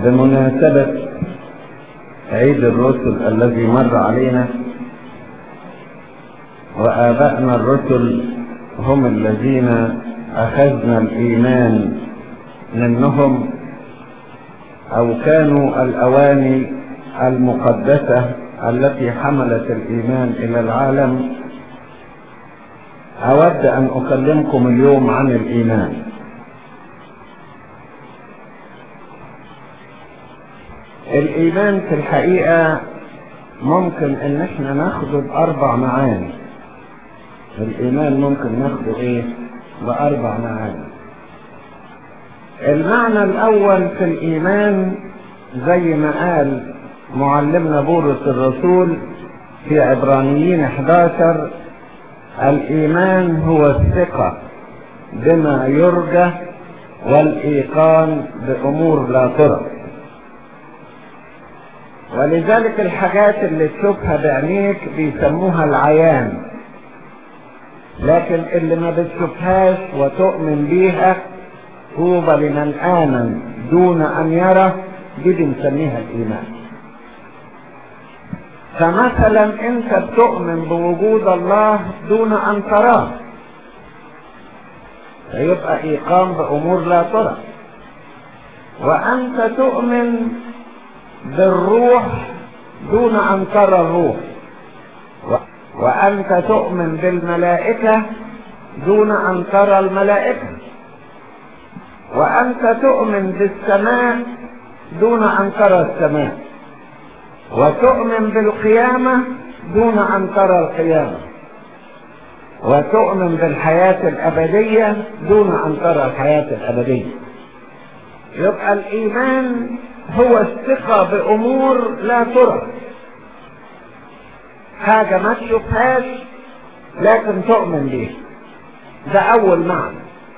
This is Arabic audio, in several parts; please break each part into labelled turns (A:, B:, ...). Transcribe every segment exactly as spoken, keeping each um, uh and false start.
A: بمناسبة عيد الرسل الذي مر علينا، وآبائنا الرسل هم الذين أخذنا الإيمان منهم، أو كانوا الأواني المقدسة التي حملت الإيمان إلى العالم. أود أن أكلمكم اليوم عن الإيمان. الإيمان في الحقيقة ممكن إن احنا ناخده بأربع معاني. الإيمان ممكن ناخده إيه؟ بأربع معاني. المعنى الأول في الإيمان زي ما قال معلمنا بولس الرسول في عبرانيين احد عشر: الإيمان هو الثقة بما يرجى والإيقان بأمور لا ترى. ولذلك الحاجات اللي تشوفها بعينيك بيسموها العيان، لكن اللي ما بتشوفهاش وتؤمن بيها طوبى لمن آمن دون أن يرى، دي بنسميها الإيمان. فمثلا انت بتؤمن بوجود الله دون ان تراه، فيبقى ايقان بامور لا ترى. وانت تؤمن بالروح دون ان ترى الروح، وانت تؤمن بالملائكة دون ان ترى الملائكة، وانت تؤمن بالسماء دون ان ترى السماء، وتؤمن بالقيامة دون أن ترى القيامة، وتؤمن بالحياة الأبدية دون أن ترى الحياة الأبدية. يبقى الإيمان هو الثقة بأمور لا ترى، حاجة ما تشوفهاش لكن تؤمن بيها. ده أول معنى.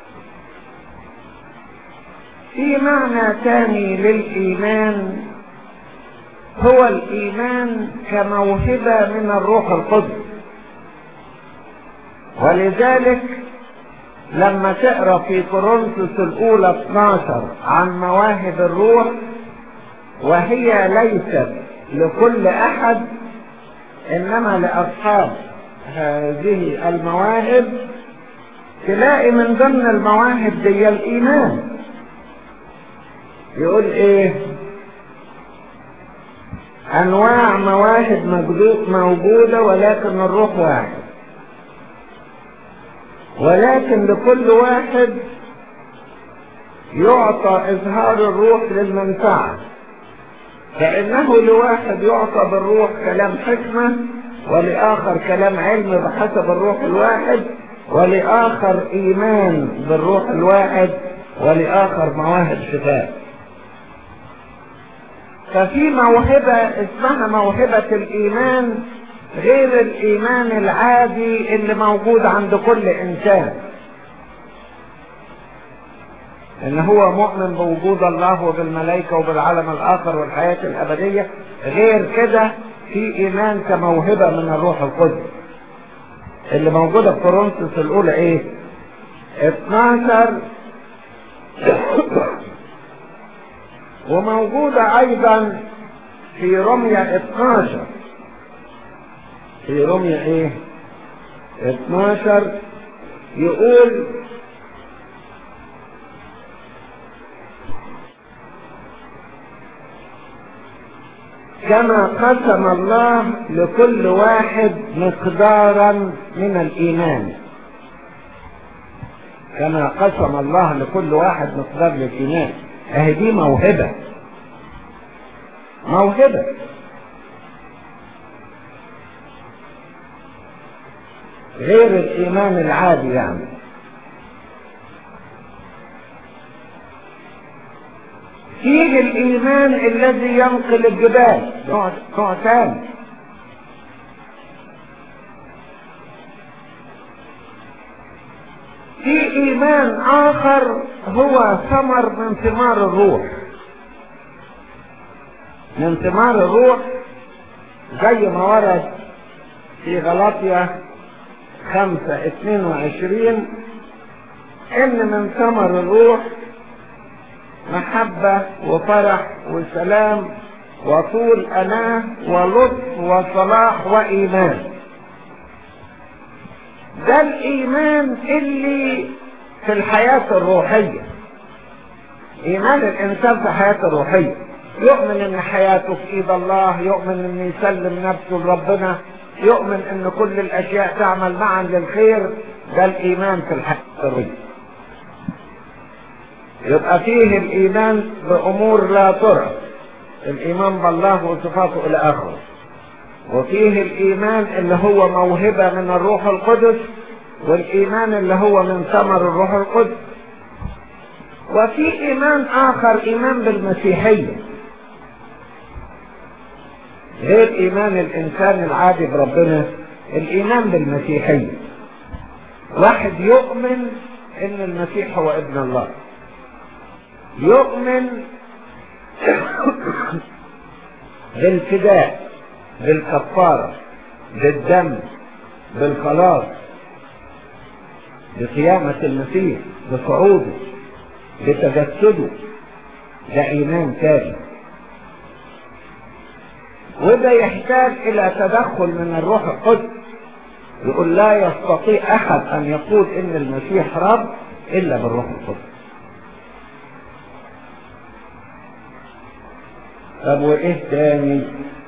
A: في معنى ثاني للإيمان، هو الإيمان كموهبة من الروح القدس. ولذلك لما تقرأ في كورنثوس الأولى اثني عشر عن مواهب الروح، وهي ليست لكل أحد إنما لأصحاب هذه المواهب، تلاقي من ضمن المواهب دي الإيمان. يقول إيه؟ أنواع مواهب موجودة ولكن الروح واحد، ولكن لكل واحد يعطى إظهار الروح للمنفعة. فإنه لواحد يعطى بالروح كلام حكمة، ولآخر كلام علم بحسب الروح الواحد، ولآخر إيمان بالروح الواحد، ولآخر مواهب شفاء. ففي موهبة اسمها موهبة الإيمان غير الإيمان العادي اللي موجود عند كل إنسان، إن هو مؤمن بوجود الله وبالملائكة وبالعالم الآخر والحياة الأبدية. غير كده في إيمان كموهبة من الروح القدس اللي موجودة في كورنثوس الأولى إيه؟ اثني عشر، وموجودة أيضا في رمية اثني عشر. في رمية إيه؟ اثني عشر يقول: كما قسم الله لكل واحد مقدارا من الإيمان. كما قسم الله لكل واحد مقدار للإيمان. اهي دي موهبة. موهبة غير الإيمان العادي. يعني فيه الإيمان الذي ينقل الجبال، نوع ثاني. في إيمان آخر هو ثمر من ثمار الروح. من ثمار الروح زي ما ورد في غلاطيا خمسة اثنين وعشرين، إن من ثمر الروح محبة وفرح وسلام وطول أناة ولطف وصلاح وإيمان. ده الإيمان اللي في الحياة الروحية. إيمان الإنسان في حياته الروحية، يؤمن إن حياته في إيد الله، يؤمن إن يسلم نفسه لربنا، يؤمن إن كل الأشياء تعمل معا للخير. ده الإيمان في الحياة الروحية. يبقى فيه الإيمان بأمور لا ترى، الإيمان بالله وصفاته إلى آخره. وفيه الإيمان اللي هو موهبة من الروح القدس، والإيمان اللي هو من ثمر الروح القدس. وفي إيمان آخر، إيمان بالمسيحية، غير إيمان الإنسان العادي بربنا. الإيمان بالمسيحية، واحد يؤمن إن المسيح هو ابن الله، يؤمن بالفداء، بالكفارة، بالدم، بالخلاص، بقيامة المسيح، بصعوده، بتجسده. ده إيمان تاني، وده يحتاج إلى تدخل من الروح القدس. يقول لا يستطيع أحد أن يقول إن المسيح رب إلا بالروح القدس. طب وإيه تاني؟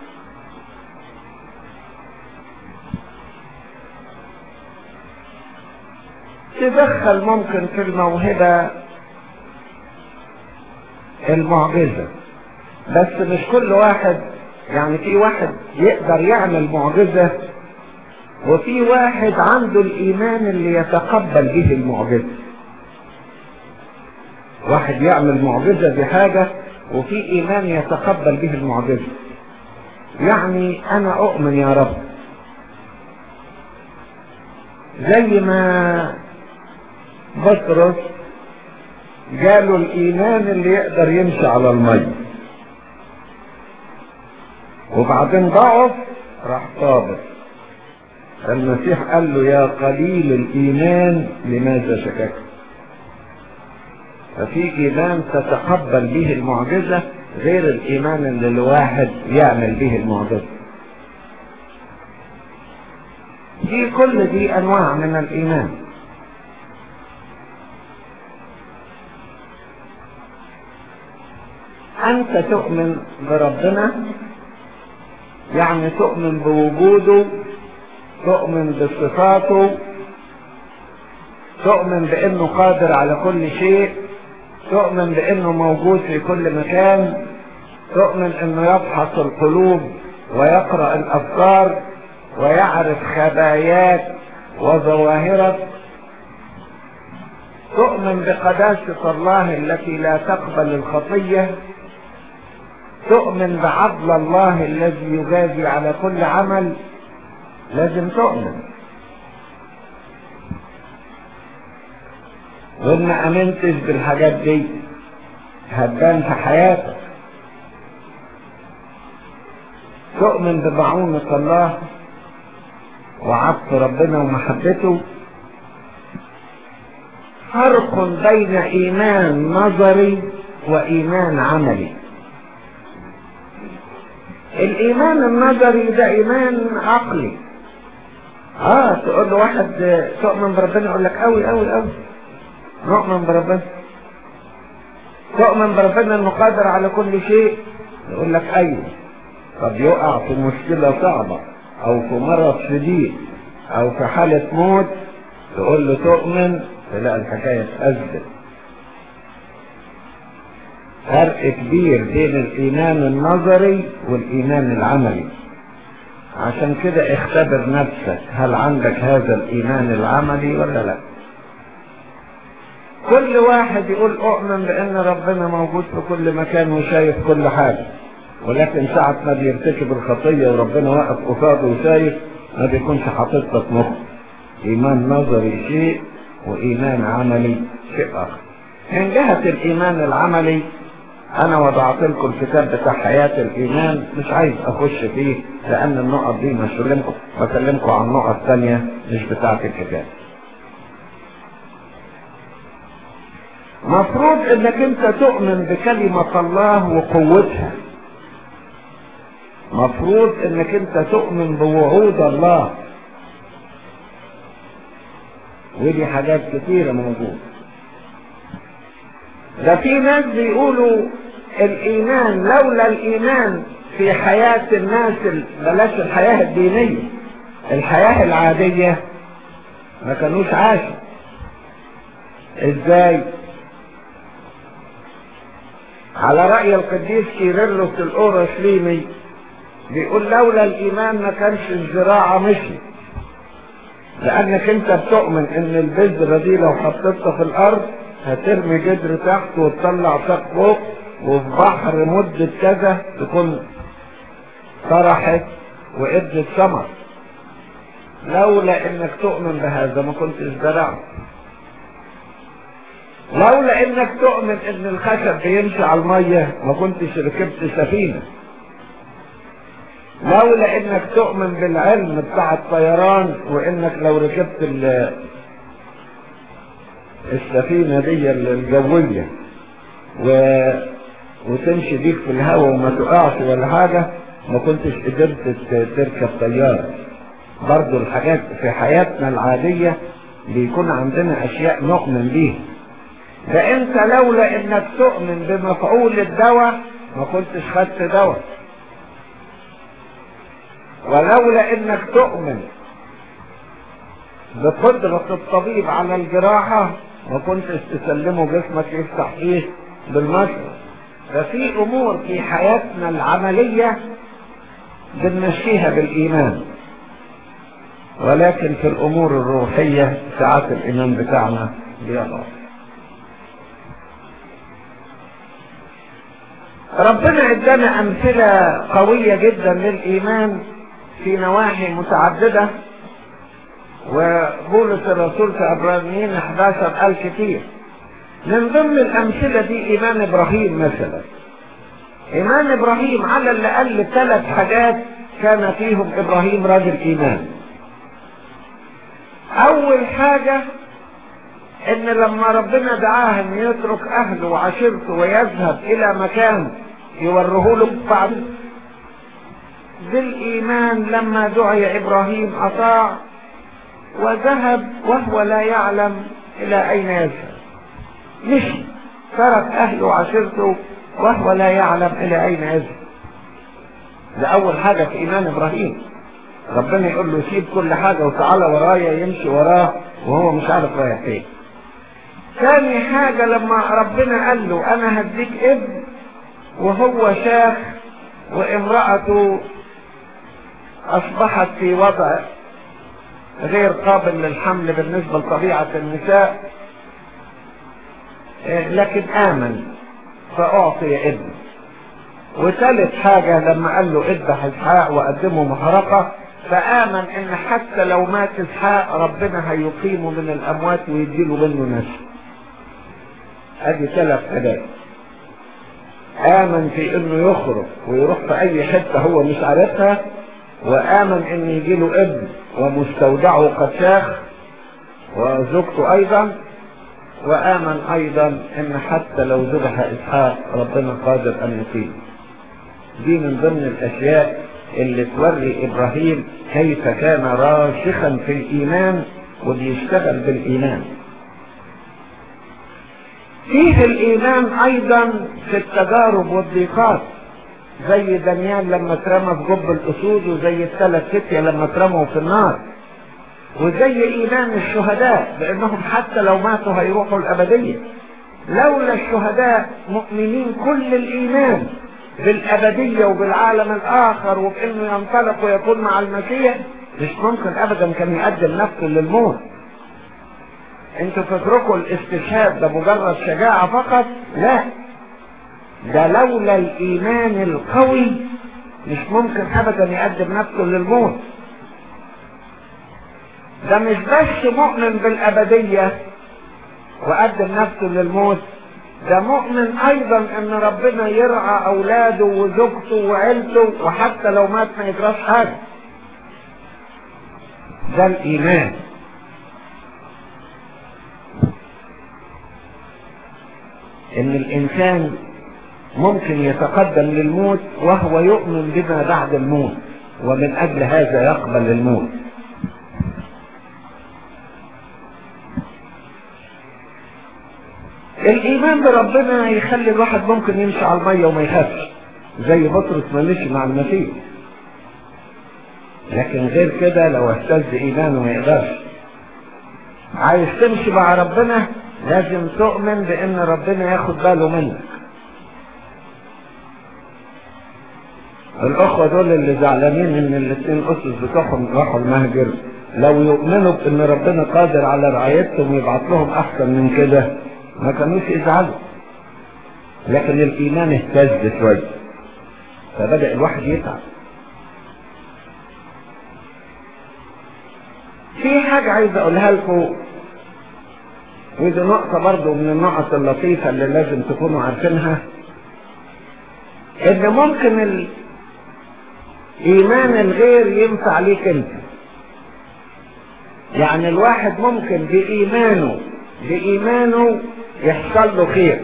A: تدخل ممكن في الموهبة المعجزة، بس مش كل واحد. يعني في واحد يقدر يعمل معجزة، وفي واحد عنده الإيمان اللي يتقبل به المعجزة. واحد يعمل معجزة بحاجة وفي إيمان يتقبل به المعجزة. يعني أنا أؤمن يا رب، زي ما بطرس جاله الإيمان اللي يقدر يمشي على المية، وبعدين ضعف راح طابر. المسيح قال له يا قليل الإيمان لماذا شككت؟ ففي إيمان تتقبل به المعجزة غير الإيمان اللي الواحد يعمل به المعجزة. دي كل دي أنواع من الإيمان. أنت تؤمن بربنا، يعني تؤمن بوجوده، تؤمن بصفاته، تؤمن بأنه قادر على كل شيء، تؤمن بأنه موجود في كل مكان، تؤمن أنه يفحص القلوب ويقرأ الأفكار ويعرف خباياك وظواهرك، تؤمن بقداسة الله التي لا تقبل الخطية، تؤمن بعدل الله الذي يجازي على كل عمل. لازم تؤمن. وإن ما أمنتش بالحاجات دي هتبان في حياتك. تؤمن بمعونة الله وعطف ربنا ومحبته. فرق بين إيمان نظري وإيمان عملي. الإيمان النظري ده إيمان عقلي. اه تقول له واحد تؤمن بربنا يقول لك قوي قوي قوي نؤمن بربنا. تؤمن بربنا انه قادر على كل شيء يقول لك ايوه. طب يقع في مشكلة صعبة او في مرض شديد او في حالة موت تقول له تؤمن، تلاقي الحكاية تأزل. فرق كبير بين الإيمان النظري والإيمان العملي. عشان كده اختبر نفسك، هل عندك هذا الإيمان العملي ولا لا؟ كل واحد يقول أؤمن بأن ربنا موجود في كل مكان وشايف كل حاجة، ولكن ساعة ما بيرتكب الخطية وربنا واقف قصاده وشايف ما بيكونش حاطط لك مخ. إيمان نظري شيء وإيمان عملي شيء آخر. من جهة الإيمان العملي أنا وضعت لكم الكتاب بتاع حياة الإيمان، مش عايز أخش فيه لأن النقط دي مش بكلمكم، بكلمكم عن نقط ثانية مش بتاعة الكتاب. مفروض انك انت تؤمن بكلمة الله وقوتها، مفروض انك انت تؤمن بوعود الله، ودي حاجات كتيرة موجودة. ده في ناس بيقولوا الايمان، لولا الايمان في حياة الناس، بلاش الحياة الدينية، الحياة العادية، ما كانوش عاشوا. ازاي؟ على رأي القديس كيرلس الأورشليمي بيقول لولا الإيمان ما كانش الزراعة مشي، لأنك أنت بتؤمن إن البذرة دي لو حطيتها في الأرض هترمي جدر تحت وتطلع ساق فوق، وفي بحر مدة كذا تكون طرحت وإدت ثمر. لولا إنك تؤمن بهذا ما كنتش زرعت. لولا إنك تؤمن إن الخشب بيمشي على المية ما كنتش ركبت سفينة. لولا إنك تؤمن بالعلم بتاع الطيران، وإنك لو ركبت السفينة دي الجوية و... وتمشي بيك في الهواء وما تقعش ولا حاجة، ما كنتش قدرت تركب طيارة. برضو الحاجات في حياتنا العادية بيكون عندنا أشياء نؤمن بيها. ده انت لولا انك تؤمن بمفعول الدواء ما كنتش خدت دواء، ولولا انك تؤمن بقدرة الطبيب على الجراحة ما كنتش تسلمه جسمك يفتح فيه بالمشرط. ده في امور في حياتنا العملية بنمشيها بالايمان، ولكن في الامور الروحية ساعات الايمان بتاعنا بيضعف. ربنا ادانا امثلة قوية جدا للايمان في نواحي متعددة، وبولس الرسول في عبرانيين احد عشر قال كتير. من ضمن الامثلة دي ايمان ابراهيم مثلا. ايمان ابراهيم على الاقل ثلاث حاجات كان فيهم ابراهيم راجل ايمان. اول حاجة ان لما ربنا دعاه ان يترك اهله وعشيرته ويذهب الى مكان يوره له بعد، بالايمان لما دعي ابراهيم اطاع وذهب وهو لا يعلم الى اين يذهب. مشي ترك اهله وعشيرته وهو لا يعلم الى اين يذهب. ده اول حاجة في ايمان ابراهيم. ربنا يقول له سيب كل حاجة وتعالى ورايا، يمشي وراه وهو مش عارف رايح فين. ثاني حاجة لما ربنا قال له انا هديك ابن وهو شاخ وامرأته اصبحت في وضع غير قابل للحمل بالنسبة لطبيعة النساء، لكن امن فاعطي ابن. وثالث حاجة لما قال له اذبح اسحاق وقدمه محرقة، فآمن ان حتى لو مات اسحاق ربنا هيقيمه من الاموات ويديله منه نسل. ادي ثلاث حاجات. آمن في انه يخرج ويروح في اي حتة هو مش عارفها، وآمن ان يجيله ابن ومستودعه قد شاخ وزوجته ايضا، وآمن ايضا ان حتى لو ذبح اسحاق ربنا قادر ان يقيمه. دي من ضمن الاشياء اللي توري ابراهيم كيف كان راسخا في الايمان وبيشتغل بالايمان. فيه الايمان ايضا في التجارب والضيقات، زي دانيال لما اترمى في جب الاسود، وزي الثلاث فتية لما اترموا في النار، وزي ايمان الشهداء بانهم حتى لو ماتوا هيروحوا الابدية. لولا الشهداء مؤمنين كل الايمان بالابدية وبالعالم الاخر وبانه ينطلق ويكون مع المسيح، مش ممكن ابدا كان يقدم نفسه للموت. انتوا تتركوا الاستشهاد ده مجرد شجاعة فقط؟ لا، ده لولا الايمان القوي مش ممكن ابدا يقدم نفسه للموت. ده مش بس مؤمن بالابدية وقدم نفسه للموت، ده مؤمن ايضا ان ربنا يرعى اولاده وزوجته وعيلته وحتى لو مات ما يجراش حاجة. ده الايمان. ان الانسان ممكن يتقدم للموت وهو يؤمن بما بعد الموت، ومن اجل هذا يقبل الموت. الايمان بربنا يخلي الواحد ممكن يمشي على المية وما يخافش، زي بطرس ما مشي مع المسيح. لكن غير كده لو اهتز ايمانه ما يقدرش. عايز تمشي مع ربنا لازم تؤمن بان ربنا ياخد باله منك. الاخوة دول اللي زعلانين ان الاثنين اسس بتوعهم راحوا المهجر، لو يؤمنوا بان ربنا قادر على رعايتهم ويبعت لهم احسن من كده ما كانوش يزعلوا. لكن الايمان اهتز شوية فبدأ الواحد يتعب. في حاجة عايز اقولها لكم، ودي نقطة برضو من النقط اللطيفة اللي لازم تكونوا عارفينها، ان ممكن الايمان الغير ينفع ليك انت. يعني الواحد ممكن بايمانه بايمانه يحصل له خير،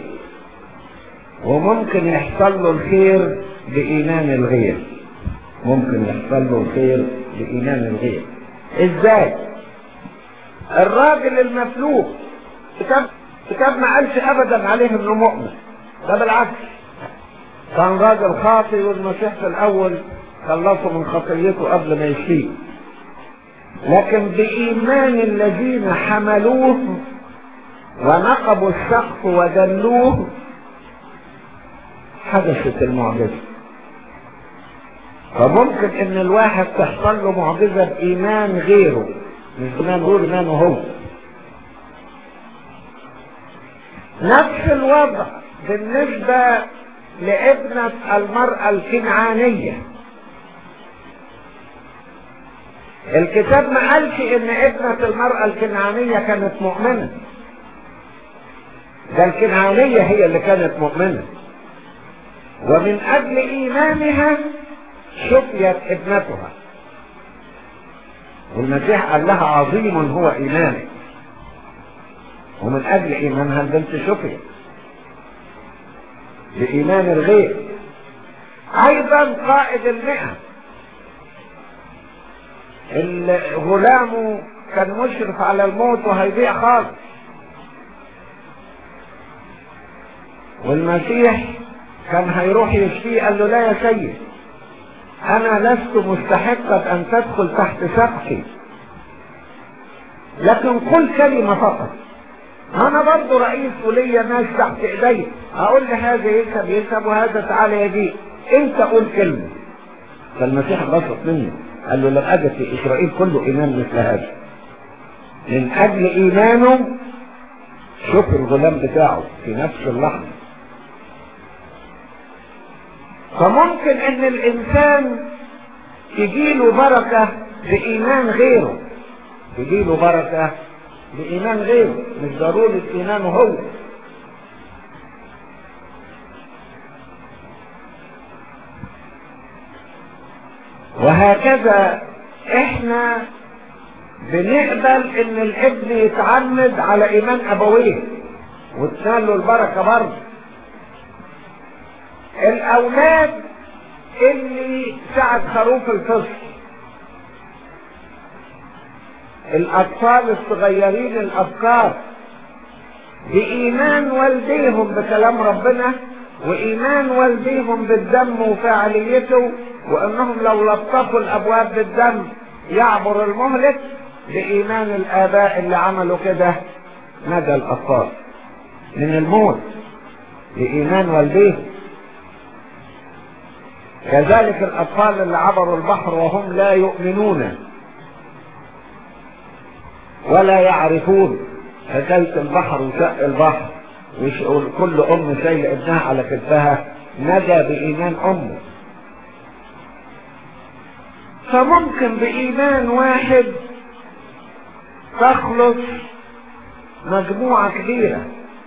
A: وممكن يحصل له الخير بايمان الغير. ممكن يحصل له الخير بايمان الغير. ازاي؟ الراجل المفلوج كتاب كتاب ما قالش ابدا عليه انه مؤمن، ده بالعكس كان راجل خاطئ، والمسيح في الاول خلصه من خطيته قبل ما يشفيه. لكن بايمان الذين حملوه ونقبوا السقف ودلوه حدثت المعجزة. فممكن ان الواحد تحصل له معجزة بايمان غيره، مش بايمان غير ايمانه هو. نفس الوضع بالنسبة لابنة المرأة الكنعانية. الكتاب ما قالش ان ابنة المرأة الكنعانية كانت مؤمنة، ده الكنعانية هي اللي كانت مؤمنة، ومن اجل ايمانها شفيت ابنتها. والمسيح قال لها عظيم هو ايمانك، ومن اجل ايمانها البنت شفيت بايمان الغير. ايضا قائد المئة اللي غلامه كان مشرف على الموت وهيضيع خالص، والمسيح كان هيروح يشفيه، قال له لا يا سيد، انا لست مستحقا ان تدخل تحت سقفي، لكن قل كلمة فقط، انا برضو رئيس وليا ناس تحت ايدي، اقول لهذا يكسب يكسب وهذا تعالى يجي، انت قول كلمة. فالمسيح بسط منه قال له لم اجد في اسرائيل كله ايمان مثل هذا. من اجل ايمانه شوف الغلام بتاعه في نفس اللحظة. فممكن ان الانسان تجيله بركة بايمان غيره، تجيله بركة بايمان غيره، مش ضروري ايمانه هو. وهكذا احنا بنقبل ان الابن يتعمد على ايمان ابويه وتنال له البركة برضه. الاولاد اللي ساعة خروف الفصل، الاطفال الصغيرين الافكار، بايمان والديهم بكلام ربنا، وايمان والديهم بالدم وفاعليته، وانهم لو لطفوا الابواب بالدم يعبر المهلك، بايمان الاباء اللي عملوا كده نجا الاطفال من الموت بايمان والديهم. كذلك الاطفال اللي عبروا البحر وهم لا يؤمنون ولا يعرفون حكاية البحر وشق البحر، وكل ام شايله ابنها على كتفها، نجا بايمان امه. فممكن بايمان واحد تخلص مجموعة كبيرة.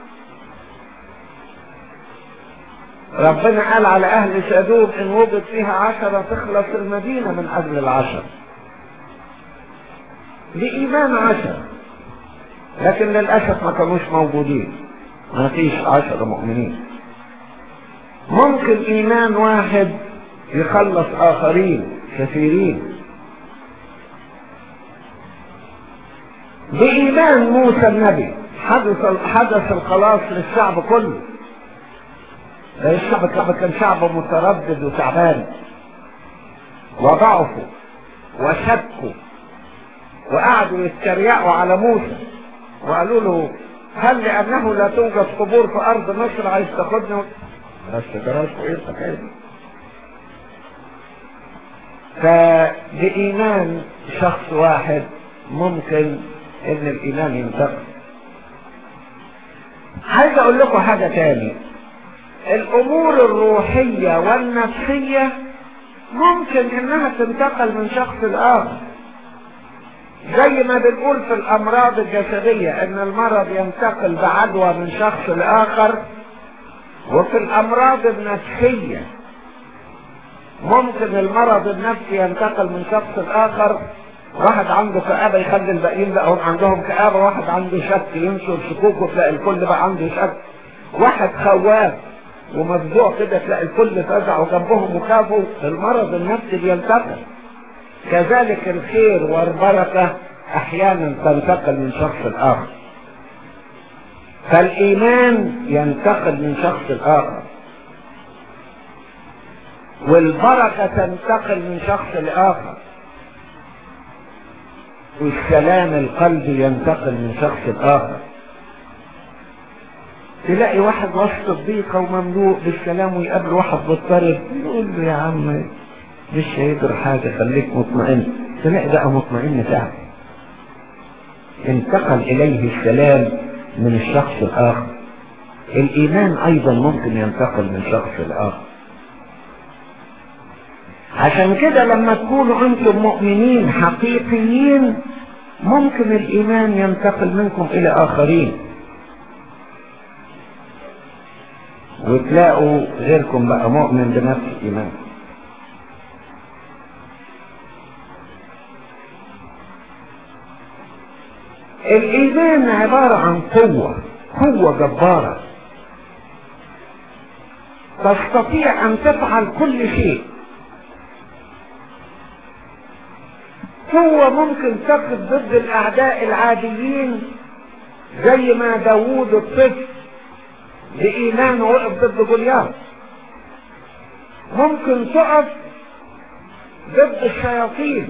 A: ربنا قال على اهل سدوم ان وجد فيها عشرة تخلص المدينة من اجل العشرة، بإيمان عشرة، لكن للأسف ما كانوش موجودين. ما فيش عشرة مؤمنين. ممكن ايمان واحد يخلص اخرين كثيرين. بايمان موسى النبي حدث حدث الخلاص للشعب كله. الشعب كان شعب متردد وتعبان وضعفوا وشكوا وقعدوا يتريقوا على موسى وقالوا له هل لانه لا توجد قبور في ارض مصر عايز تاخدنا؟ بس دراسته ايه الحكايه؟ فبايمان شخص واحد ممكن ان الايمان ينتقل. عايز اقول لكم حاجه تاني، الامور الروحيه والنفسيه ممكن انها تنتقل من شخص لاخر، زي ما بنقول في الامراض الجسديه ان المرض ينتقل بعدوى من شخص لاخر، وفي الامراض النفسيه ممكن المرض النفسي ينتقل من شخص لاخر. واحد عنده كآبة يخلي الباقيين بقى هم عندهم كآبة، واحد عنده شك ينشر شكوكه تلاقي الكل بقى عنده شك، واحد خواف ومفزوع كده تلاقي الكل فزع وجنبهم وخافوا. المرض النفسي بينتقل. كذلك الخير والبركة احيانا تنتقل من شخص لاخر. فالايمان ينتقل من شخص لاخر، والبركة تنتقل من شخص لاخر، والسلام القلبي ينتقل من شخص لاخر. تلاقي واحد وسط الضيقة ومملوء بالسلام ويقابل واحد مضطرب يقول له يا عم مش هيقدر حاجة خليك مطمئن، تلاقي بقى مطمئن فعلا. انتقل اليه السلام من الشخص الاخر. الايمان ايضا ممكن ينتقل من شخص لاخر. عشان كده لما تكونوا انتم مؤمنين حقيقيين ممكن الايمان ينتقل منكم الى اخرين، وتلاقوا غيركم بقى مؤمن بنفس الايمان. الايمان عبارة عن قوة، قوة جبارة تستطيع ان تفعل كل شيء. قوة ممكن تقف ضد الاعداء العاديين زي ما داوود الطفل بإيمانه وقف ضد جولياث. ممكن تقف ضد الشياطين.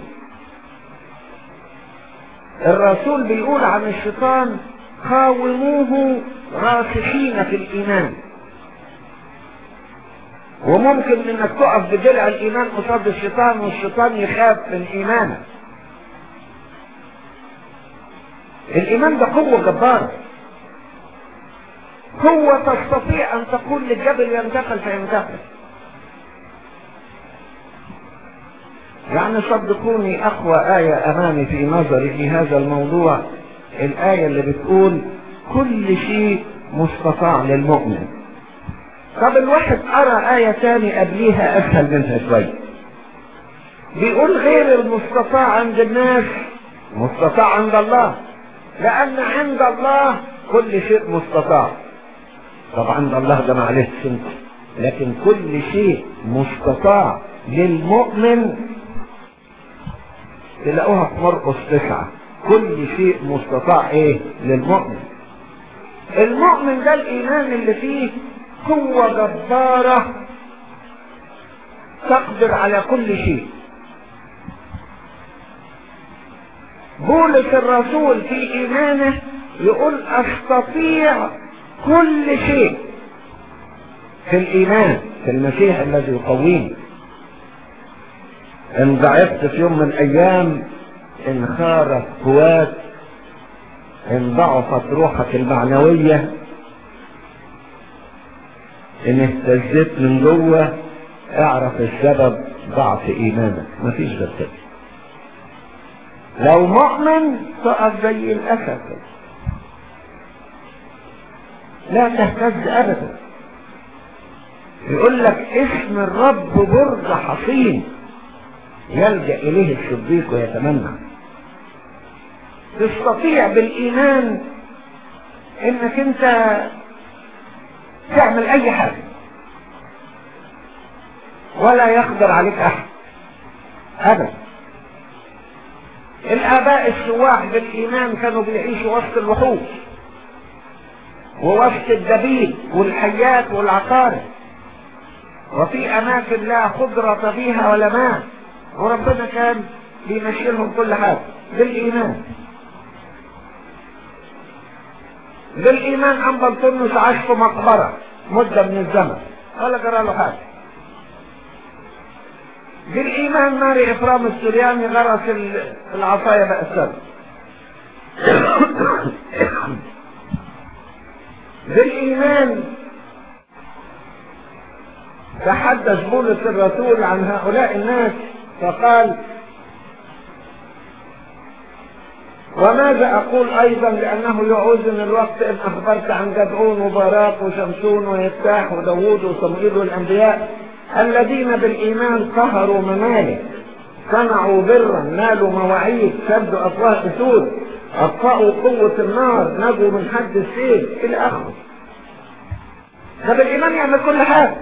A: الرسول بيقول عن الشيطان قاوموه راسخين في الإيمان. وممكن انك تقف بدرع الإيمان قصاد الشيطان والشيطان يخاف من إيمانك. الإيمان ده قوة جبارة، قوة تستطيع ان تقول للجبل ينتقل فينتقل. يعني صدقوني اقوى آية امامي في نظري في هذا الموضوع الآية اللي بتقول كل شيء مستطاع للمؤمن. طب الواحد ارى آية تاني قبليها اسهل منها شوية، بيقول غير المستطاع عند الناس مستطاع عند الله، لان عند الله كل شيء مستطاع. طبعا عند الله ده معلش سنة، لكن كل شيء مستطاع للمؤمن. تلاقوها في مرقس تسعة، كل شيء مستطاع ايه للمؤمن. المؤمن ده الايمان اللي فيه قوة جبارة تقدر على كل شيء. بولس الرسول في ايمانه يقول استطيع كل شيء في الايمان في المسيح الذي يقويني. ان ضعفت في يوم من الايام، ان خارت قوات، ان ضعفت روحك المعنوية، ان اهتزت من جوه، اعرف السبب ضعف ايمانك، مفيش غير كده. لو مؤمن تقف زي الاسد لا تهتز ابدا. يقول لك اسم الرب برج حصين يلجأ اليه الصديق ويتمنى. تستطيع بالايمان انك انت تعمل اي حاجة ولا يقدر عليك احد ابدا. الاباء السواح بالايمان كانوا بيعيشوا وسط الوحوش ووسط الدبيب والحيات والعقارب، وفي اماكن لا خضرة فيها ولا ماء، وربنا كان بيمشي لهم كل حاجة بالايمان. بالايمان ام بلطنس عاش في مقبرة مدة من الزمن ولا جرى له حاجة. بالايمان ماري افرام السورياني غرس العصاية بأسر. بالايمان تحدث بولس الرسول عن هؤلاء الناس فقال: وماذا اقول ايضا لانه يعوزني الوقت ان اخبرت عن جدعون وباراق وشمشون ويفتاح وداوود وصموئيل والانبياء الذين بالايمان قهروا ممالك، صنعوا برا، نالوا مواعيد، سدوا افواه اسود، اطفأوا قوة النار، نجوا من حد السيف الى اخره. ده بالايمان يعمل كل حاجة.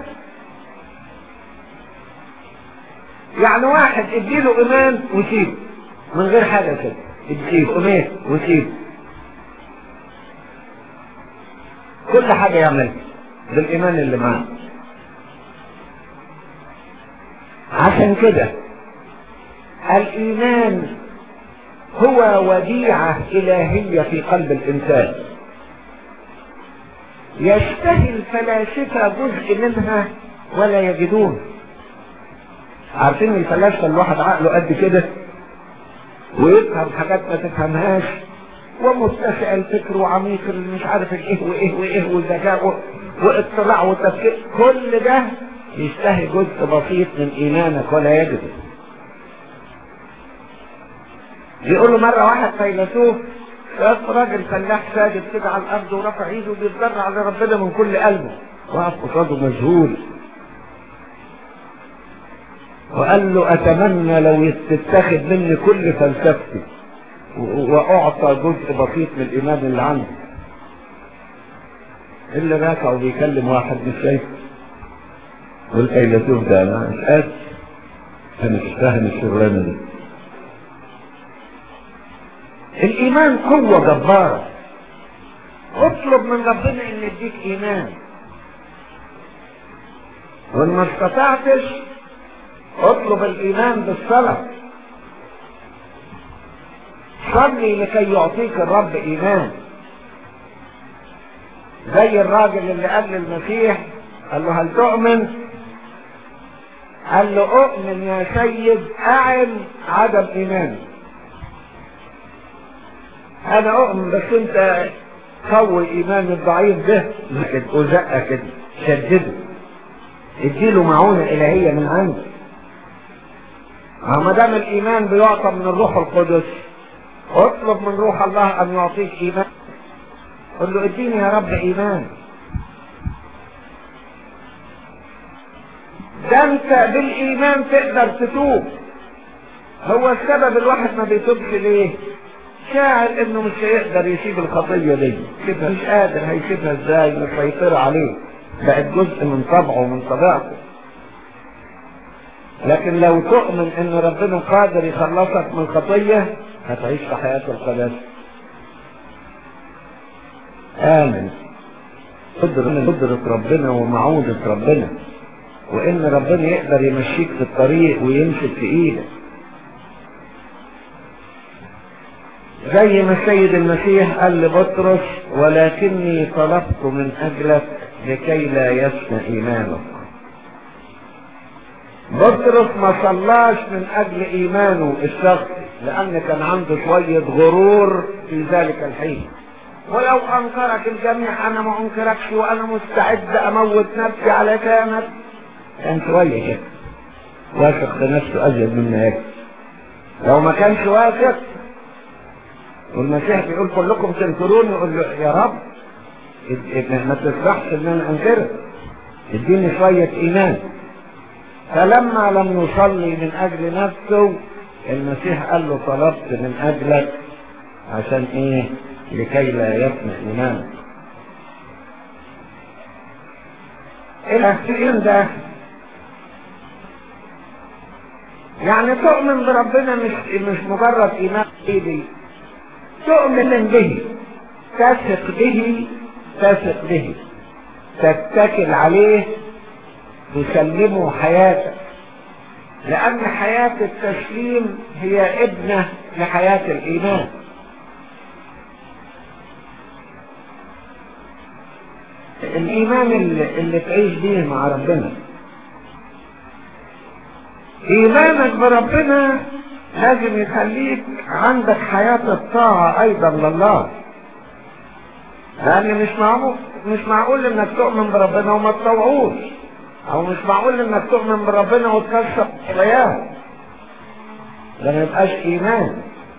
A: يعني واحد اديله ايمان وسيبه من غير حاجة كده، اديله ايمان وسيبه كل حاجة يعملها بالايمان اللي معاه. عشان كده الايمان هو وديعة الهية في قلب الانسان، يشتهي الفلاسفة جزء منها ولا يجدون. عارفين الفلاسفة الواحد عقله قد كده ويفهم حاجات ما تفهمهاش، ومتسع الفكر وعميق مش عارف ايه وايه وايه وذكاء واطلاع وتفكير، كل ده يشتهي جزء بسيط من ايمانك ولا يجده. يقولوا مرة واحد فيلسوف شاف راجل فلاح ساجد كده على الارض ورفع ايده وبيتضرع لربنا من كل قلبه، وقف قصاده مذهول وقال له: اتمنى لو تتاخد مني كل فلسفتي واعطى جزء بسيط من الايمان اللي عندي. اللي راكع وبيكلم واحد مش شايفه، والفيلسوف ده انا مش قادر، انا مش فاهم الشغلانه دي. الايمان قوة جبارة. اطلب من ربنا ان يديك ايمان، وان ما استطعتش اطلب الايمان بالصلاة. صلي لكي يعطيك الرب ايمان. زي الراجل اللي قال للمسيح، قال له: هل تؤمن؟ قال له: اؤمن يا سيد، اعن عدم ايماني. انا اؤمن بس انت قوي ايمان الضعيف ده وزقه كده، شدده، اديله معونة الهية من عندك. ما دام الايمان بيعطى من الروح القدس، اطلب من روح الله ان يعطيك ايمان. قل له: اديني يا رب ايمان. ده انت بالايمان تقدر تتوب. هو السبب الواحد ما بيتوبش ليه؟ شاعر انه مش هيقدر يسيب الخطية دي، مش قادر، هيسيبها ازاي؟ مسيطرة عليه، بقت جزء من طبعه ومن طبيعته. لكن لو تؤمن ان ربنا قادر يخلصك من خطية، هتعيش في حياة القداسة. آمن قدرة ربنا ومعونة ربنا، وان ربنا يقدر يمشيك في الطريق ويمسك في ايدك. زي ما السيد المسيح قال لبطرس: ولكني طلبت من اجلك لكي لا يفنى ايمانك. بطرس ما صلاش من اجل ايمانه الشخصي، لان كان عنده شوية غرور في ذلك الحين. ولو انكرك الجميع انا ما انكركش، وانا مستعد اموت نفسي على كامل. كان شوية كده واثق في نفسه ازيد مما يكفي. لو ما كانش واثق، والمسيح بيقول: كلكم تنكروني، يقول له: يا رب ما تسرحش ان انا انكرك، اديني شوية ايمان. فلما لم يصلي من اجل نفسه، المسيح قال له: طلبت من اجلك. عشان ايه؟ لكي لا يفنى ايمانك. الأخير ده يعني تؤمن بربنا مش مش مجرد إيمان إيدي، تؤمن به، تثق به، تثق به، تتكل عليه، تسلمه حياتك، لأن حياة التسليم هي ابنة لحياة الإيمان. الإيمان اللي, اللي تعيش به مع ربنا، إيمانك بربنا لازم يخليك عندك حياة الطاعة أيضا لله، لأن مش معقول مش معقول إنك تؤمن بربنا وما تطوعوش، أو مش معقول إنك تؤمن بربنا وتكسر حياة، ده ما يبقاش إيمان.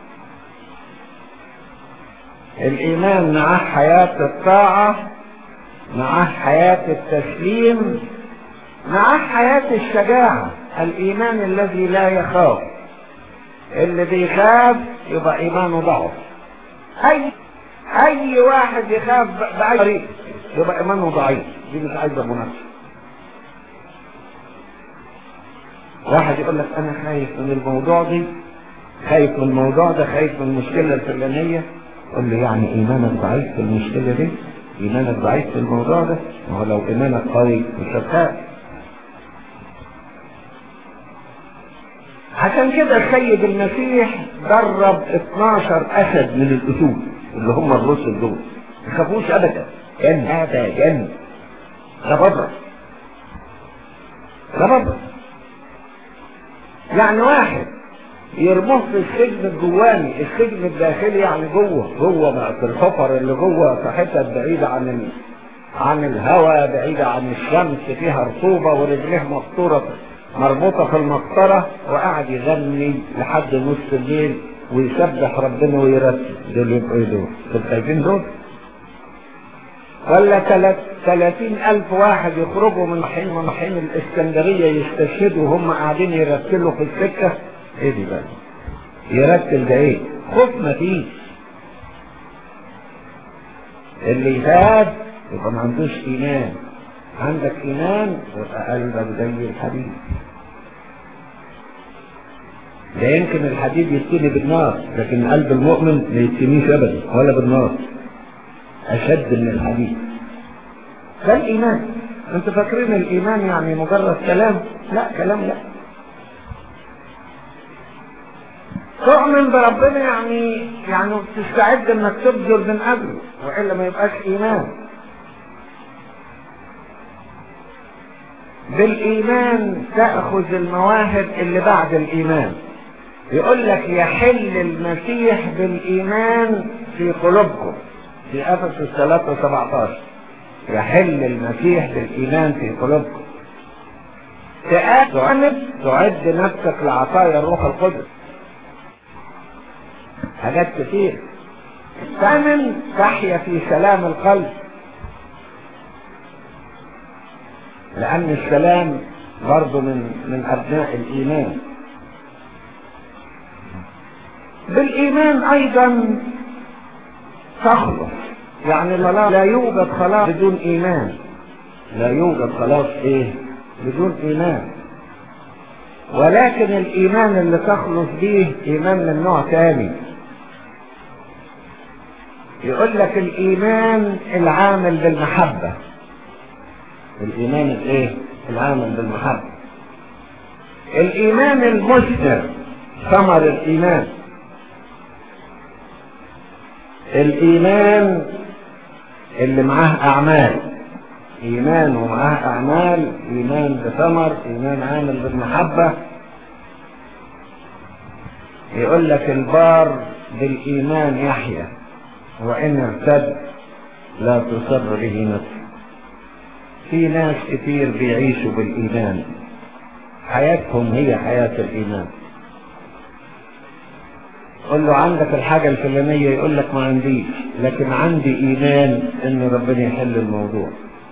A: الإيمان معاه حياة الطاعة، معاه حياة التسليم، معاه حياة الشجاعة، الإيمان الذي لا يخاف. اللي بيخاف يبقى إيمانه ضعف. أي أي واحد يخاف بأي طريق يبقى إيمانه ضعيف، دي مش عايزة منافسة. واحد يقول لك أنا خايف من الموضوع دي، خايف من الموضوع ده، خايف من المشكلة الفلانية، قل له يعني إيمانك ضعيف في المشكلة دي، إيمانك ضعيف في الموضوع ده، ما هو لو إيمانك قوي مش هتخاف. عشان كده السيد المسيح درب اتناشر أسد من الأسود اللي هم الرسل دول، ما يخافوش أبدا، جن هذا جن، ده بضرب ده بضرب. يعني واحد يرموه في السجن الجواني، السجن الداخلي يعني جوه جوه في الحفر اللي جوه، في حتت بعيده عن ال... عن الهواء، بعيده عن الشمس، فيها رطوبه، ورجليه مقطوره مربوطه في المقطره، وقاعد يغني لحد نص الليل ويسبح ربنا ويرتب. دول يبقوا ايه دول؟ دول خايفين دول؟ ولا ثلاثين ألف واحد يخرجوا من حين من حين الإسكندرية يستشهدوا وهم قاعدين يرتلوا في السكة؟ ايه دي بقى؟ يرتل ده ايه؟ خوف مفيش. اللي يخاف يبقى ما عندوش إيمان. عندك إيمان يبقى قلبك زي الحديد. ده يمكن الحديد يتني بالنار، لكن قلب المؤمن ما يتنيش أبدا ولا بالنار، أشد من الحديد. ده الإيمان. أنتوا فاكرين الإيمان يعني مجرد كلام؟ لا، كلام لا. تؤمن بربنا يعني يعني تستعد انك تبذل من اجله، والا ما يبقاش ايمان. بالايمان تاخذ المواهب اللي بعد الايمان. يقول لك يحل المسيح بالايمان في قلوبكم في افسس ثلاثة سبعتاشر. يحل المسيح بالايمان في قلوبكم. تعد تعد نفسك لعطايا الروح القدس، حاجات كتير. تؤمن تحيا في سلام القلب، لأن السلام برضو من من أبناء الإيمان. بالإيمان أيضا تخلص، يعني لا يوجد خلاص بدون إيمان. لا يوجد خلاص إيه بدون إيمان. ولكن الإيمان اللي تخلص به إيمان من نوع تاني. يقول لك الإيمان العامل بالمحبة. الإيمان الإيه؟ العامل بالمحبة. الإيمان المثمر، ثمر الإيمان. الإيمان اللي معاه أعمال، إيمان ومعاه أعمال، إيمان بثمر، إيمان عامل بالمحبة. يقول لك البار بالإيمان يحيى، وإن ارتد لا تصر به نفسه. في ناس كتير بيعيشوا بالإيمان، حياتهم هي حياة الإيمان. قل له عندك الحاجة الفلانية، يقول لك ما عنديش، لكن عندي إيمان إن ربنا يحل الموضوع.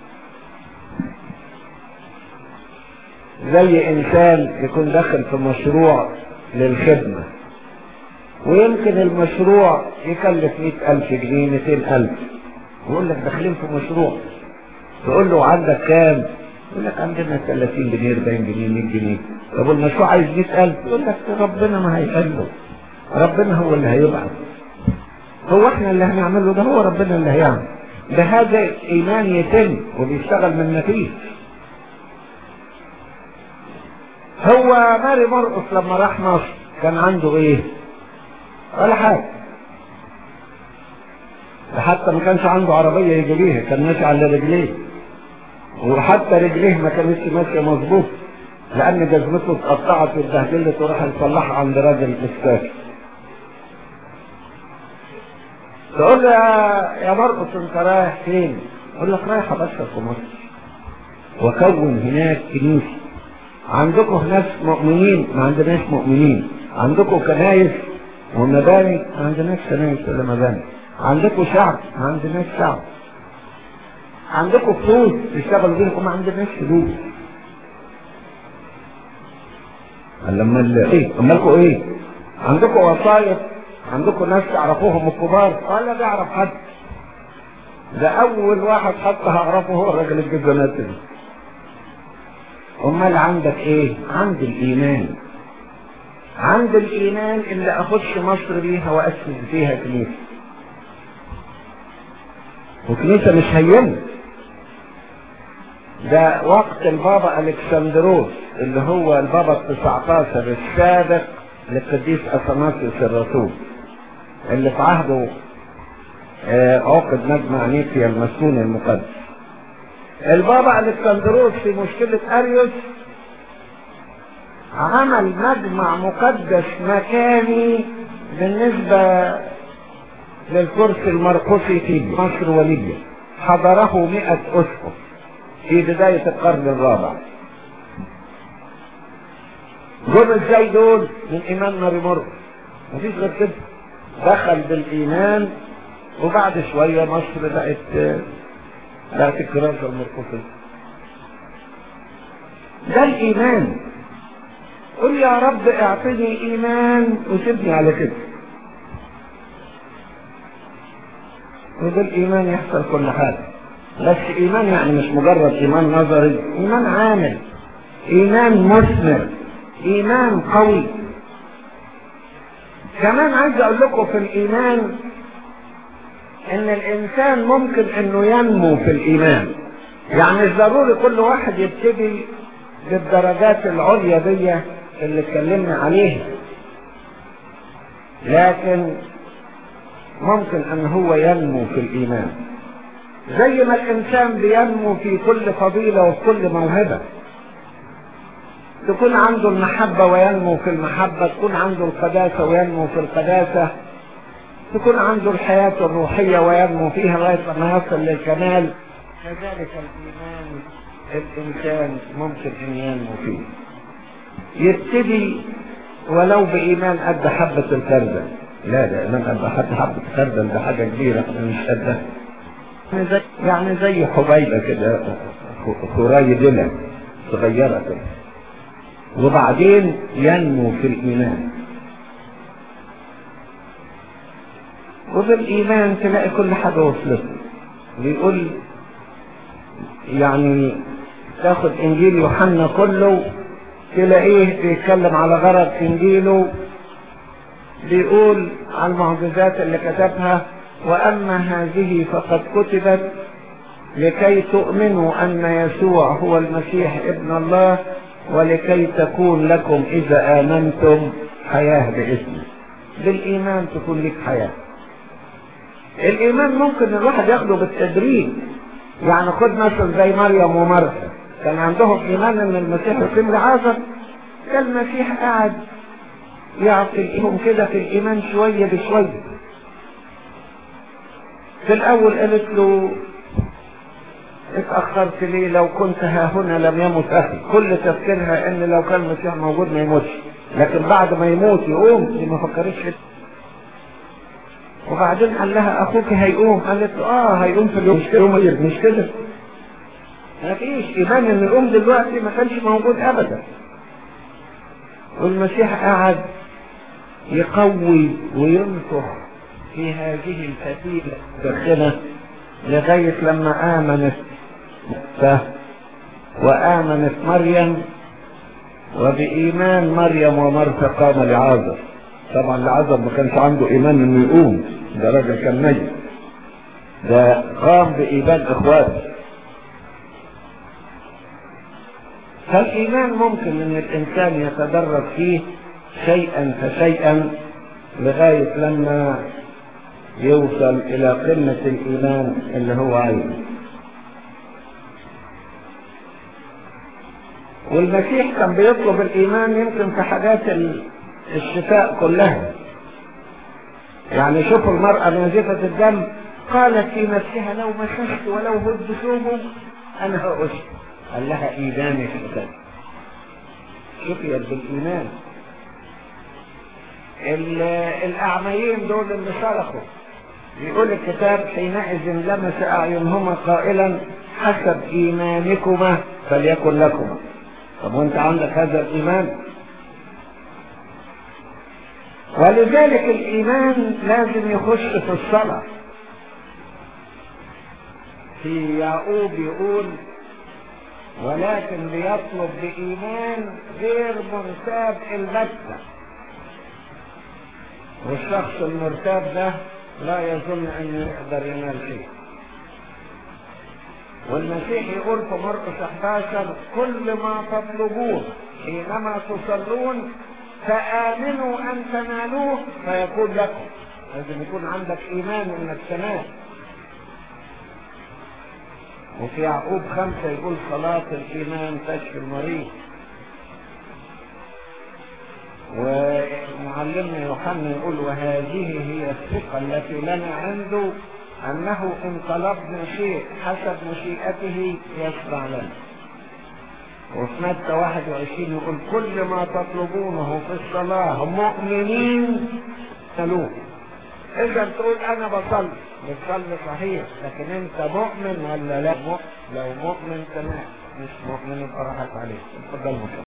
A: زي إنسان يكون داخل في مشروع للخدمة، ويمكن المشروع يكلف مئة ألف جنيه، مئتين ألف، ويقول لك داخلين في مشروع. تقول له عندك كام؟ يقول لك عندنا ثلاثين جنيه أربعين جنيه مية جنيه. طب المشروع عايز مئة ألف، يقول لك ربنا ما هيقله، ربنا هو اللي هيبعث. هو احنا اللي هنعمله ده، هو ربنا اللي هيعمل. بهذا الايمان يتم وبيشتغل من نتيجه. هو ماري مرقس لما راح مصر كان عنده ايه؟ ولا حاجه. حتى ما كانش عنده عربيه يجي بيها، كان ماشي على رجليه، وحتى رجليه ما كانتش ماشيه مظبوط لان جزمته اتقطعت واتبهدلت وراح يصلحها عند راجل مسكاك. تقول له يا مرقس انت رايح فين؟ يقول لك رايح ابشر في مصر وكون هناك كنيسه. عندكم ناس مؤمنين؟ ما عندناش مؤمنين. عندكم كنايس ومباني؟ ما عندناش كنايس ولا مباني. عندكم شعب؟ ما عندناش شعب. عندكم فلوس تشتغلوا بينكم؟ ما عندناش فلوس. قال لما ايه؟ امالكم ايه؟ عندكم وصايا؟ عندكم ناس تعرفوهم الكبار؟ ولا بيعرف حد. ده اول واحد حتى هعرفه هو الراجل الجزمات ده. امال عندك ايه؟ عند الايمان. عند الايمان اللي اخش مصر بيها واسس فيها كنيسه. وكنيسه مش هينه. ده وقت البابا الكسندروس اللي هو البابا التسعتاشر السابق للقديس اثناسيوس الرسول، اللي في عهده عقد مجمع نيقيا المسكون المقدس. البابا الكسندروس في مشكلة اريوس عمل مجمع مقدس مكاني بالنسبة للكرسي المرقسي في مصر وليبيا. حضره مئة اسقف في بداية القرن الرابع. جم ازاي دول؟ من ايمان ماري مرقس، مفيش غير كده. دخل بالايمان وبعد شوية مصر بقت بقت الكراسة المرقسية. ده الايمان. قل يا رب اعطني ايمان وسيبني على كده، وبالايمان يحصل كل حاجة. بس ايمان يعني مش مجرد ايمان نظري، ايمان عامل، ايمان مثمر، ايمان قوي. كمان عايز اقول لكم في الايمان ان الانسان ممكن انه ينمو في الايمان. يعني مش ضروري كل واحد يبتدي بالدرجات العليا دي اللي اتكلمنا عليها، لكن ممكن ان هو ينمو في الايمان زي ما الانسان بينمو في كل فضيلة وفي كل موهبة. تكون عنده المحبة وينمو في المحبة، تكون عنده القداسة وينمو في القداسة، تكون عنده الحياة الروحية وينمو فيها لغاية ما يصل للكمال. كذلك الإيمان الإنسان ممكن أن ينمو فيه. يبتدي ولو بإيمان قد حبة الخردل. لا ده إيمان قد حبة الخردل ده حاجة كبيرة مش قدها. يعني زي حبيبة كده، خرايدلة صغيرة كده، وبعدين ينمو في الإيمان. وبالإيمان تلاقي كل حاجة وصلت. بيقول يعني تاخد إنجيل يوحنا كله تلاقيه بيتكلم على غرض إنجيله، بيقول على المعجزات اللي كتبها: وأما هذه فقد كتبت لكي تؤمنوا أن يسوع هو المسيح ابن الله، ولكي تكون لكم إذا آمنتم حياة باسمه. بالإيمان تكون لك حياة. الإيمان ممكن الواحد ياخده بالتدريج. يعني خد مثلا زي مريم ومرثا، كان عندهم إيمان أن المسيح يقيم لعازر، كان المسيح قاعد يعطيهم كده في الإيمان شوية بشوية. في الأول قالت له: اتأخرت ليه؟ لو كنت ها هنا لم يمت أخي. كل تفكيرها إن لو كان المسيح موجود ما يموتش، لكن بعد ما يموت يقوم، دي ما فكرتش كده. وبعدين قال لها: أخوك هيقوم. قالت له: آه هيقوم في اليوم. مش كده؟ مش كده؟ ما فيش إيمان إنه يقوم دلوقتي، ما كانش موجود أبدا. والمسيح قاعد يقوي وينفخ في هذه الفتيلة الداخلة لغاية لما آمنت. وآمنت مريم، وبإيمان مريم ومرثا قام لعازر. طبعا لعازر ما كانش عنده إيمان إنه يقوم، ده راجل كان ميت، ده قام بإيمان إخواته. فالإيمان ممكن إن الإنسان يتدرج فيه شيئا فشيئا لغاية لما يوصل إلى قمة الإيمان اللي هو عايزه. والمسيح كان بيطلب الإيمان يمكن في حاجات الشفاء كلها. يعني شوفوا المرأة نازفة الدم قالت في نفسها لو مسست ولو هد ثوبه أنا هأشفى. قال لها إيمانك بكذا، شفيت بالإيمان. الأعميين دول اللي صرخوا يقول الكتاب حينئذ لمس أعينهما قائلا حسب إيمانكما فليكن لكما. طب وانت عندك هذا الإيمان؟ ولذلك الإيمان لازم يخش في الصلاة. في يعقوب يقول ولكن ليطلب بإيمان غير مرتاب البتة. والشخص المرتاب ده لا يظن أنه يقدر ينال شيء. والمسيح يقول في مرقس أحد عشر كل ما تطلبون حينما تصلون فآمنوا أن تنالوه فيكون لكم. لازم يكون عندك إيمان أنك تنال. وفي يعقوب خمسة يقول صلاة الإيمان تشفي المريض. ومعلمنا يوحنا يقول وهذه هي الثقة التي لنا عنده أنه إن طلبنا شيء حسب مشيئته يشفع لنا. وفي متى واحد وعشرين يقول كل ما تطلبونه في الصلاة مؤمنين تنالوه. إذا تقول أنا بصلي، بتصلي صحيح، لكن أنت مؤمن ولا لا؟ لو مؤمن تمام، مش مؤمن يبقى راحت عليك. اتفضل.